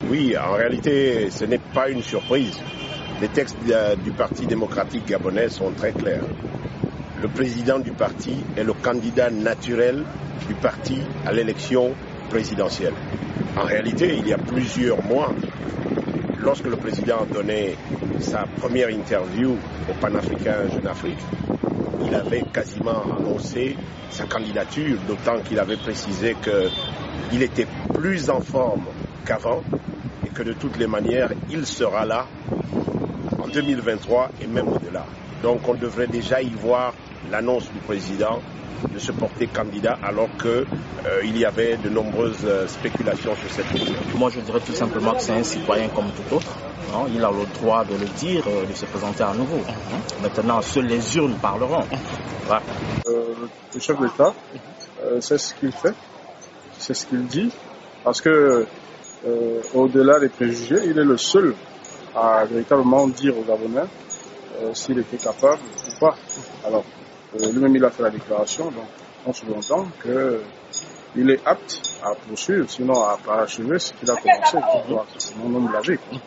Oui, en réalité, ce n'est pas une surprise. Les textes du Parti démocratique gabonais sont très clairs. Le président du parti est le candidat naturel du parti à l'élection présidentielle. En réalité, il y a plusieurs mois, lorsque le président a donné sa première interview au Panafricain Jeune Afrique, il avait quasiment annoncé sa candidature, d'autant qu'il avait précisé qu'il était plus en forme qu'avant et que de toutes les manières, il sera là en 2023 et même au-delà. Donc on devrait déjà y voir l'annonce du président de se porter candidat alors qu'il y avait de nombreuses spéculations sur cette question. Moi je dirais tout simplement que c'est un citoyen comme tout autre. Non, il a le droit de le dire, de se présenter à nouveau. Maintenant, seules les urnes parleront. Voilà. Le chef d'État, c'est ce qu'il fait, c'est ce qu'il dit, parce que au-delà des préjugés, il est le seul à véritablement dire aux Gabonais s'il était capable ou pas. Alors, lui-même il a fait la déclaration, donc on se entend qu'il est apte à poursuivre, sinon à parachever ce qu'il a commencé. C'est mon homme lavé.